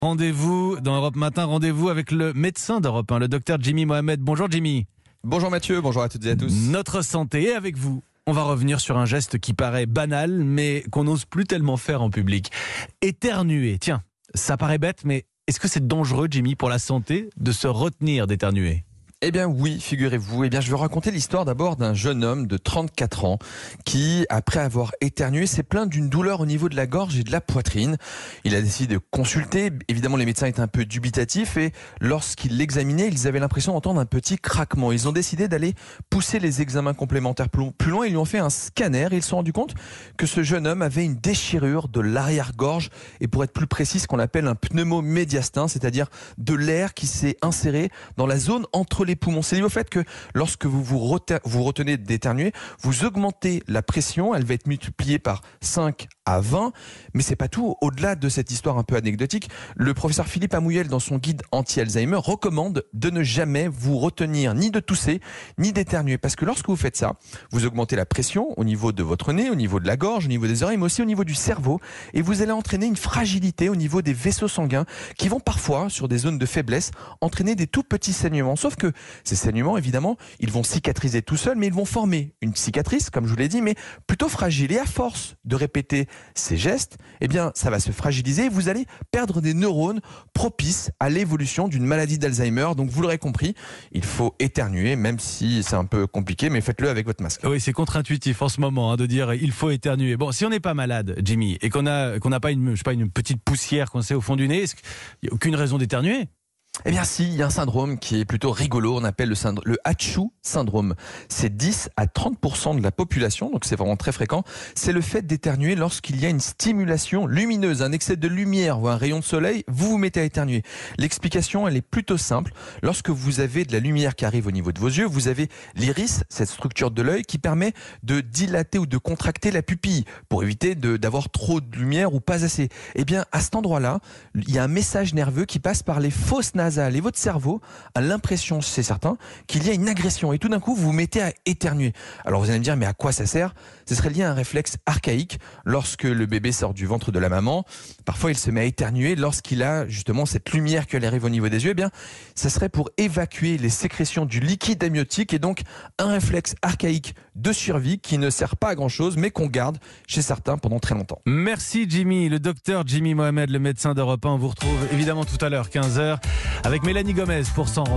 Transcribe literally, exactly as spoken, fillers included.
Rendez-vous dans Europe Matin, rendez-vous avec le médecin d'Europe un, le docteur Jimmy Mohamed. Bonjour Jimmy. Bonjour Mathieu, bonjour à toutes et à tous. Notre santé est avec vous. On va revenir sur un geste qui paraît banal, mais qu'on n'ose plus tellement faire en public. Éternuer. Tiens, ça paraît bête, mais est-ce que c'est dangereux, Jimmy, pour la santé, de se retenir d'éternuer ? Eh bien oui, figurez-vous. Eh bien, je vais raconter l'histoire d'abord d'un jeune homme de trente-quatre ans qui, après avoir éternué, s'est plaint d'une douleur au niveau de la gorge et de la poitrine. Il a décidé de consulter. Évidemment, les médecins étaient un peu dubitatifs et lorsqu'ils l'examinaient, ils avaient l'impression d'entendre un petit craquement. Ils ont décidé d'aller pousser les examens complémentaires plus loin. Ils lui ont fait un scanner et ils se sont rendus compte que ce jeune homme avait une déchirure de l'arrière-gorge et, pour être plus précis, ce qu'on appelle un pneumomédiastin, c'est-à-dire de l'air qui s'est inséré dans la zone entre les Les poumons. C'est lié au fait que lorsque vous vous, rete- vous retenez d'éternuer, vous augmentez la pression, elle va être multipliée par cinq à vingt, mais c'est pas tout. Au-delà de cette histoire un peu anecdotique, le professeur Philippe Amouyel, dans son guide anti-Alzheimer, recommande de ne jamais vous retenir ni de tousser, ni d'éternuer, parce que lorsque vous faites ça, vous augmentez la pression au niveau de votre nez, au niveau de la gorge, au niveau des oreilles, mais aussi au niveau du cerveau, et vous allez entraîner une fragilité au niveau des vaisseaux sanguins, qui vont parfois, sur des zones de faiblesse, entraîner des tout petits saignements. Sauf que ces saignements, évidemment, ils vont cicatriser tout seuls, mais ils vont former une cicatrice, comme je vous l'ai dit, mais plutôt fragile. Et à force de répéter ces gestes, eh bien, ça va se fragiliser et vous allez perdre des neurones propices à l'évolution d'une maladie d'Alzheimer. Donc, vous l'aurez compris, il faut éternuer, même si c'est un peu compliqué, mais faites-le avec votre masque. Oui, c'est contre-intuitif en ce moment hein, de dire il faut éternuer. Bon, si on n'est pas malade, Jimmy, et qu'on a qu'on n'a pas une, je sais pas, une petite poussière qu'on sait au fond du nez, est-ce qu'il n'y a aucune raison d'éternuer ? Eh bien si, il y a un syndrome qui est plutôt rigolo, on appelle le, syndrome, le Hatchou syndrome. C'est dix à trente pour cent de la population, donc c'est vraiment très fréquent. C'est le fait d'éternuer lorsqu'il y a une stimulation lumineuse, un excès de lumière ou un rayon de soleil, vous vous mettez à éternuer. L'explication, elle est plutôt simple. Lorsque vous avez de la lumière qui arrive au niveau de vos yeux, vous avez l'iris, cette structure de l'œil qui permet de dilater ou de contracter la pupille pour éviter de, d'avoir trop de lumière ou pas assez. Eh bien à cet endroit-là, il y a un message nerveux qui passe par les fosses nasales. Et votre cerveau a l'impression, c'est certain, qu'il y a une agression. Et tout d'un coup, vous vous mettez à éternuer. Alors vous allez me dire, mais à quoi ça sert ? Ce serait lié à un réflexe archaïque. Lorsque le bébé sort du ventre de la maman, parfois il se met à éternuer lorsqu'il a justement cette lumière qui arrive au niveau des yeux. Eh bien, ça serait pour évacuer les sécrétions du liquide amniotique et donc un réflexe archaïque de survie qui ne sert pas à grand-chose, mais qu'on garde chez certains pendant très longtemps. Merci Jimmy, le docteur Jimmy Mohamed, le médecin d'Europe un. On vous retrouve évidemment tout à l'heure, quinze heures, avec Mélanie Gomez pour s'en rendre.